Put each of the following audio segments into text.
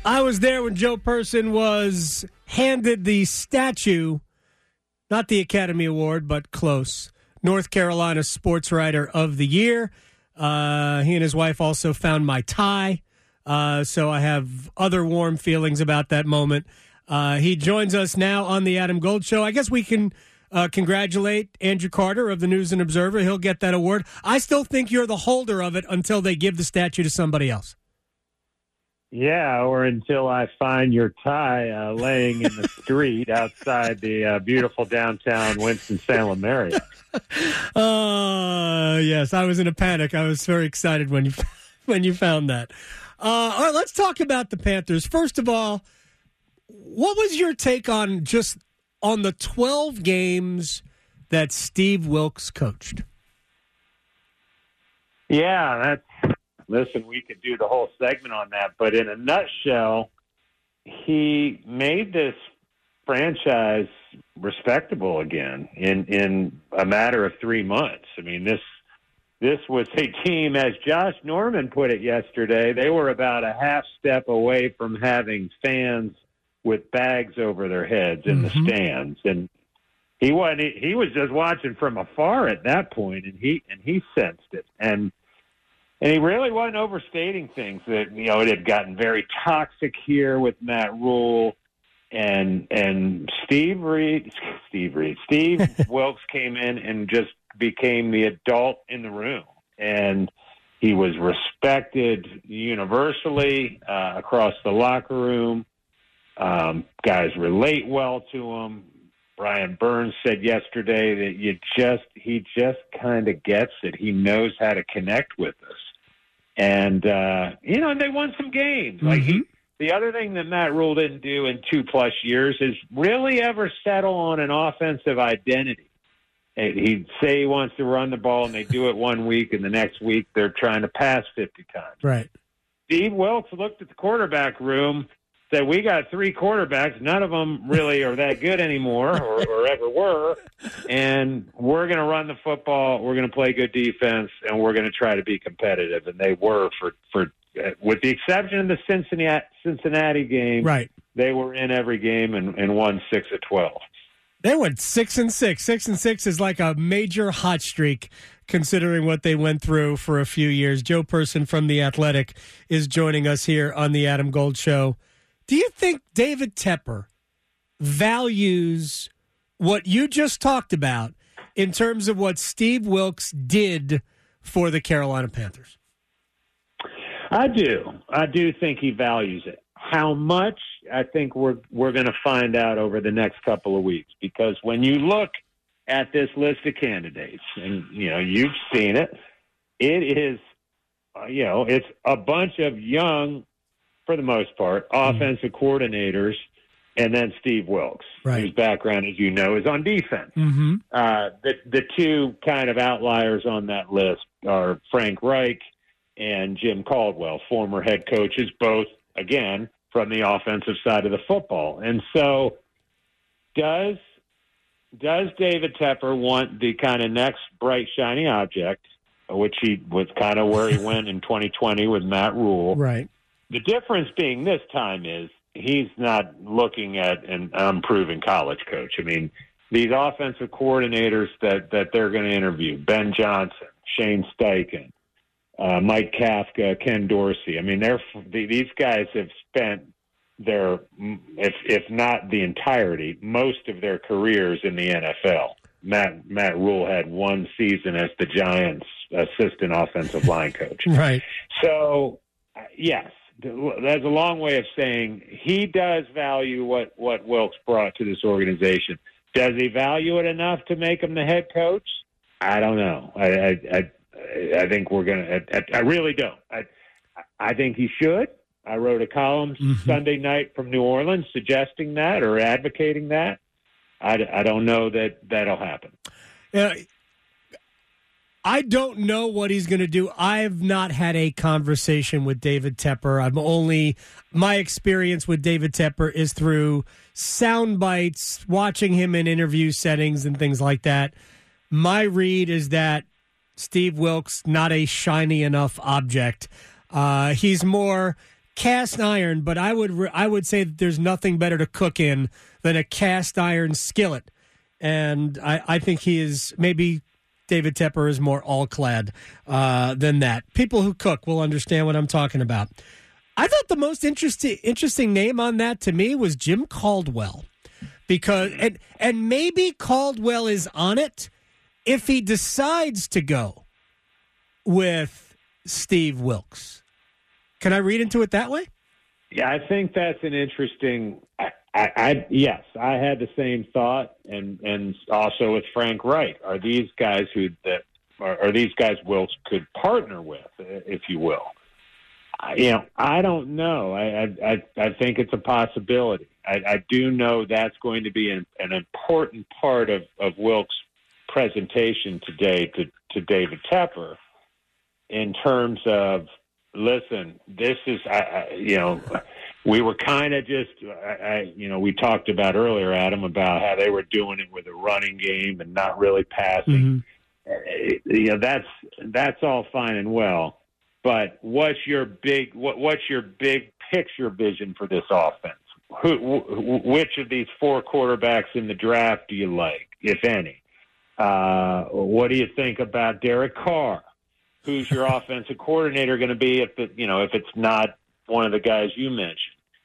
I was there when Joe Person was handed the statue, not the Academy Award, but close, North Carolina Sports Writer of the Year. He and his wife also found my tie, so I have other warm feelings about that moment. He joins us now on the Adam Gold Show. I guess we can congratulate Andrew Carter of the News and Observer. He'll get that award. I still think you're the holder of it until they give the statue to somebody else. Yeah, or until I find your tie laying in the street outside the beautiful downtown Winston-Salem area. Yes, I was in a panic. I was very excited when you found that. All right, let's talk about the Panthers. First of all, what was your take on the 12 games that Steve Wilks coached? Yeah, listen, we could do the whole segment on that, but in a nutshell, he made this franchise respectable again in a matter of 3 months. I mean, this was a team, as Josh Norman put it yesterday, they were about a half step away from having fans with bags over their heads in the stands. And he was just watching from afar at that point, and he sensed it. And he really wasn't overstating things. That it had gotten very toxic here with Matt Rule, and Steve Wilks came in and just became the adult in the room, and he was respected universally across the locker room. Guys relate well to him. Brian Burns said yesterday that he just kind of gets it. He knows how to connect with us. And, and they won some games. The other thing that Matt Rule didn't do in 2+ years is really ever settle on an offensive identity. He'd say he wants to run the ball, and they do it 1 week, and the next week they're trying to pass 50 times. Right. Steve Wilks looked at the quarterback room, said, we got 3 quarterbacks. None of them really are that good anymore or ever were. And we're going to run the football. We're going to play good defense, and we're going to try to be competitive. And they were for with the exception of the Cincinnati game. Right. They were in every game and won 6 of 12. They went 6-6. 6-6 is like a major hot streak, considering what they went through for a few years. Joe Person from The Athletic is joining us here on the Adam Gold Show. Do you think David Tepper values what you just talked about in terms of what Steve Wilks did for the Carolina Panthers? I do. I do think he values it. How much, I think we're going to find out over the next couple of weeks, because when you look at this list of candidates, and you've seen it, it is it's a bunch of young, for the most part, offensive coordinators, and then Steve Wilks, whose background, as you know, is on defense. The two kind of outliers on that list are Frank Reich and Jim Caldwell, former head coaches, both, again, from the offensive side of the football. And so does David Tepper want the kind of next bright, shiny object, which he was kind of where he went in 2020 with Matt Rule? Right. The difference being this time is he's not looking at an unproven college coach. I mean, these offensive coordinators that they're going to interview, Ben Johnson, Shane Steichen, Mike Kafka, Ken Dorsey. I mean, these guys have spent their, if not the entirety, most of their careers in the NFL. Matt Rule had 1 season as the Giants' assistant offensive line coach. Right. So, yes. That's a long way of saying he does value what Wilks brought to this organization. Does he value it enough to make him the head coach? I don't know. I think we're going to – I really don't. I think he should. I wrote a column Sunday night from New Orleans suggesting that or advocating that. I don't know that'll happen. I don't know what he's going to do. I've not had a conversation with David Tepper. My experience with David Tepper is through sound bites, watching him in interview settings and things like that. My read is that Steve Wilks, not a shiny enough object. He's more cast iron, but I would say that there's nothing better to cook in than a cast iron skillet. And I think he is, maybe David Tepper is more all-clad than that. People who cook will understand what I'm talking about. I thought the most interesting name on that to me was Jim Caldwell. Because and maybe Caldwell is on it if he decides to go with Steve Wilks. Can I read into it that way? Yeah, I think that's an interesting. Yes, I had the same thought, and also with Frank Reich. Are these guys are these guys Wilks could partner with, if you will? I don't know. I think it's a possibility. I do know that's going to be an important part of Wilks' presentation today to David Tepper in terms of, listen, this is, we were kind of just, we talked about earlier, Adam, about how they were doing it with a running game and not really passing. Mm-hmm. That's all fine and well. But what's your big picture vision for this offense? Which of these four quarterbacks in the draft do you like, if any? What do you think about Derek Carr? Who's your offensive coordinator going to be if it's not one of the guys you mentioned?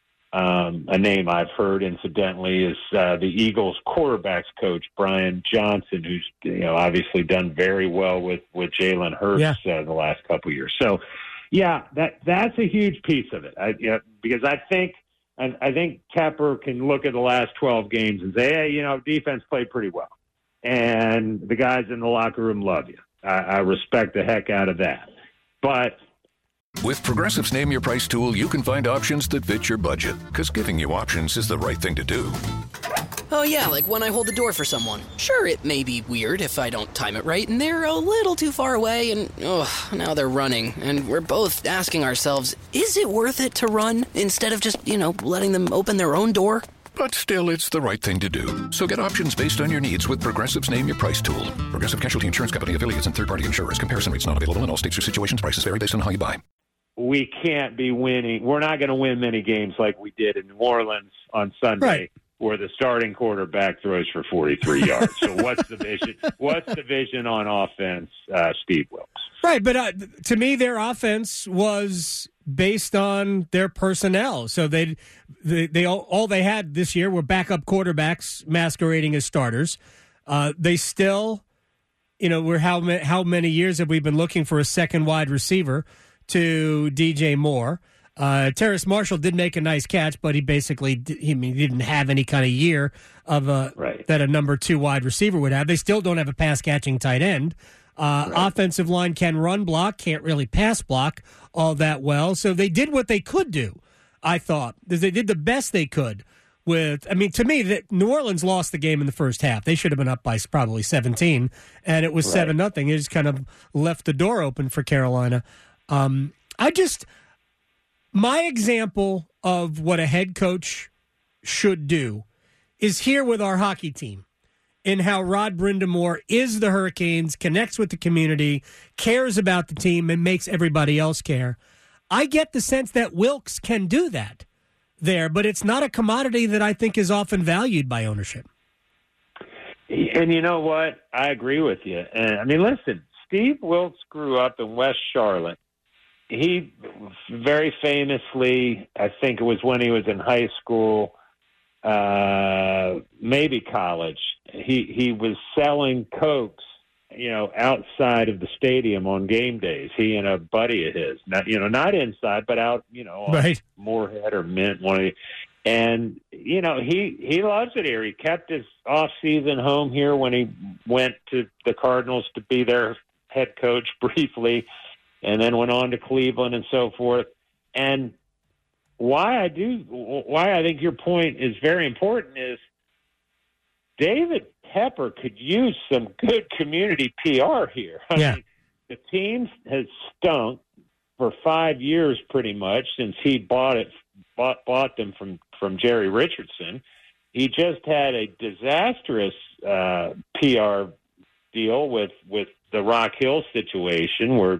A name I've heard, incidentally, is the Eagles quarterbacks coach, Brian Johnson, who's obviously done very well with Jalen Hurts the last couple of years. So, that's a huge piece of it. Because I think Tepper can look at the last 12 games and say, hey, defense played pretty well, and the guys in the locker room love you. I respect the heck out of that, but. With Progressive's Name Your Price tool, you can find options that fit your budget, because giving you options is the right thing to do. Oh yeah, like when I hold the door for someone. Sure, it may be weird if I don't time it right, and they're a little too far away, and now they're running. And we're both asking ourselves, is it worth it to run instead of just, letting them open their own door? But still, it's the right thing to do. So get options based on your needs with Progressive's Name Your Price tool. Progressive Casualty Insurance Company, affiliates, and third-party insurers. Comparison rates not available in all states or situations. Prices vary based on how you buy. We can't be winning. We're not going to win many games like we did in New Orleans on Sunday, where the starting quarterback throws for 43 yards. So what's the vision? What's the vision on offense, Steve Wilks? Right, but to me, their offense was based on their personnel. So they all they had this year were backup quarterbacks masquerading as starters. They still, we're how many years have we been looking for a second wide receiver to DJ Moore? Terrace Marshall did make a nice catch, but he basically didn't have any kind of year of that a number 2 wide receiver would have. They still don't have a pass catching tight end. Offensive line can run block, can't really pass block all that well. So they did what they could do, I thought. They did the best they could with, to me, that New Orleans lost the game in the first half. They should have been up by probably 17, and it was 7-0. It just kind of left the door open for Carolina. My example of what a head coach should do is here with our hockey team, in how Rod Brindamore is the Hurricanes, connects with the community, cares about the team, and makes everybody else care. I get the sense that Wilks can do that there, but it's not a commodity that I think is often valued by ownership. And you know what? I agree with you. And listen, Steve Wilks grew up in West Charlotte. He very famously, I think it was when he was in high school, maybe college, he was selling Cokes, outside of the stadium on game days. He and a buddy of his, not inside, but out, on Moorhead or Mint, one of the. And he loves it here. He kept his off-season home here when he went to the Cardinals to be their head coach briefly, and then went on to Cleveland and so forth. And why I think your point is very important is David Tepper could use some good community PR here. I mean, the team has stunk for 5 years pretty much since he bought them from Jerry Richardson. He just had a disastrous PR deal with the Rock Hill situation where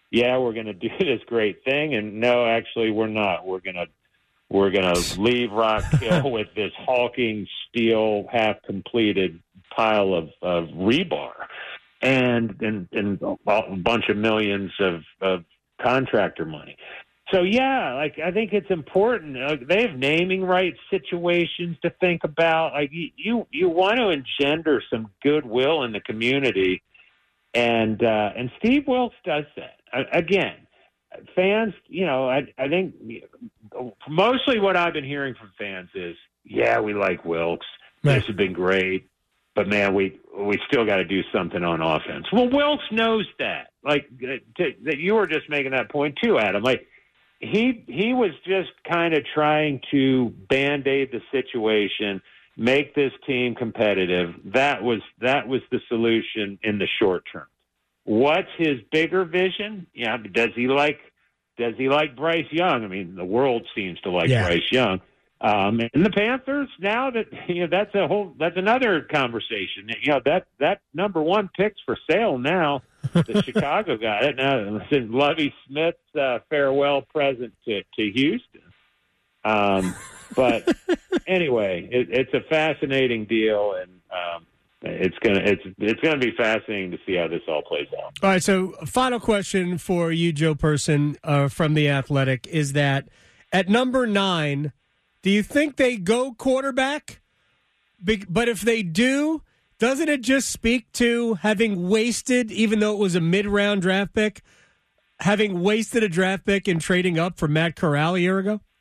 yeah, we're going to do this great thing, and no, actually, we're not. We're going to leave Rock Hill with this hulking steel, half-completed pile of rebar, and a bunch of millions of contractor money. So yeah, I think it's important. They have naming rights situations to think about. You want to engender some goodwill in the community, and Steve Wilks does that. Again, fans, I think mostly what I've been hearing from fans is, yeah, we like Wilks. Right. This has been great, but man, we still got to do something on offense. Well, Wilks knows that. That you were just making that point too, Adam. He was just kind of trying to Band-Aid the situation, make this team competitive. That was the solution in the short term. What's his bigger vision? Yeah, does he like Bryce Young? I mean, the world seems to like Bryce Young. And the Panthers, now that that's another conversation. That number one pick's for sale now. The Chicago got it. Now it's Lovie Smith's farewell present to Houston. But anyway, it's a fascinating deal, and it's gonna be fascinating to see how this all plays out. All right. So, final question for you, Joe Person, from The Athletic, is that at number 9. Do you think they go quarterback? But if they do, doesn't it just speak to having wasted, even though it was a mid-round draft pick, having wasted a draft pick and trading up for Matt Corral a year ago?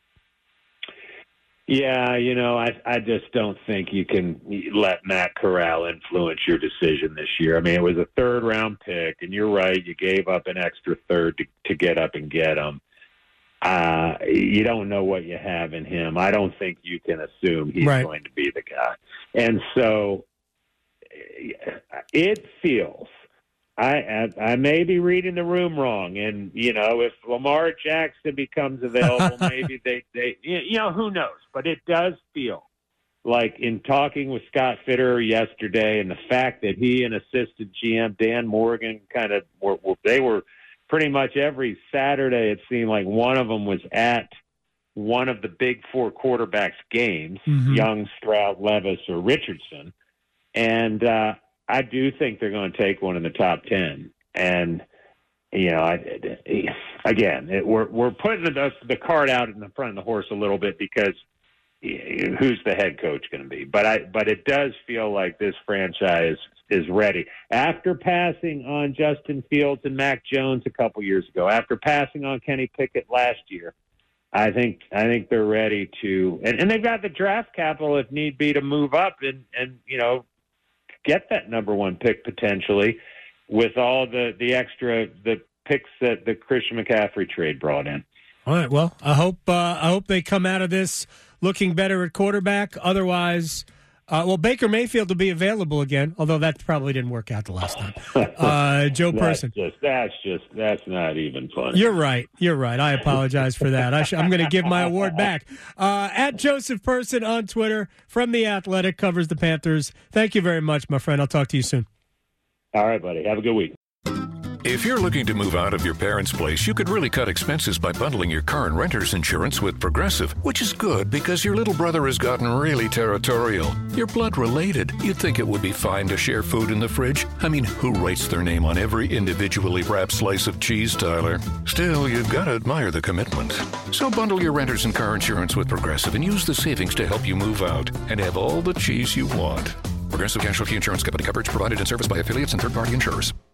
Yeah, I just don't think you can let Matt Corral influence your decision this year. I mean, it was a third-round pick, and you're right, you gave up an extra third to get up and get him. You don't know what you have in him. I don't think you can assume he's going to be the guy. And so it feels, I may be reading the room wrong. And, if Lamar Jackson becomes available, maybe they who knows? But it does feel like, in talking with Scott Fitterer yesterday, and the fact that he and assistant GM Dan Morgan kind of were pretty much every Saturday, it seemed like one of them was at one of the big four quarterbacks' games, Young, Stroud, Levis, or Richardson. And I do think they're going to take one in the top 10. And, we're putting the cart out in the front of the horse a little bit, because who's the head coach going to be? But it does feel like this franchise is ready. After passing on Justin Fields and Mac Jones a couple years ago, after passing on Kenny Pickett last year, I think they're ready to, and they've got the draft capital if need be to move up and get that number one pick potentially, with all the picks that the Christian McCaffrey trade brought in. All right. Well, I hope they come out of this looking better at quarterback. Otherwise, Baker Mayfield will be available again, although that probably didn't work out the last time. Joe Person. That's not even funny. You're right. I apologize for that. I'm going to give my award back. At Joseph Person on Twitter, from The Athletic, covers the Panthers. Thank you very much, my friend. I'll talk to you soon. All right, buddy. Have a good week. If you're looking to move out of your parents' place, you could really cut expenses by bundling your car and renter's insurance with Progressive, which is good because your little brother has gotten really territorial. You're blood related. You'd think it would be fine to share food in the fridge. I mean, who writes their name on every individually wrapped slice of cheese, Tyler? Still, you've got to admire the commitment. So bundle your renter's and car insurance with Progressive and use the savings to help you move out and have all the cheese you want. Progressive Casualty Insurance Company. Coverage provided in service by affiliates and third-party insurers.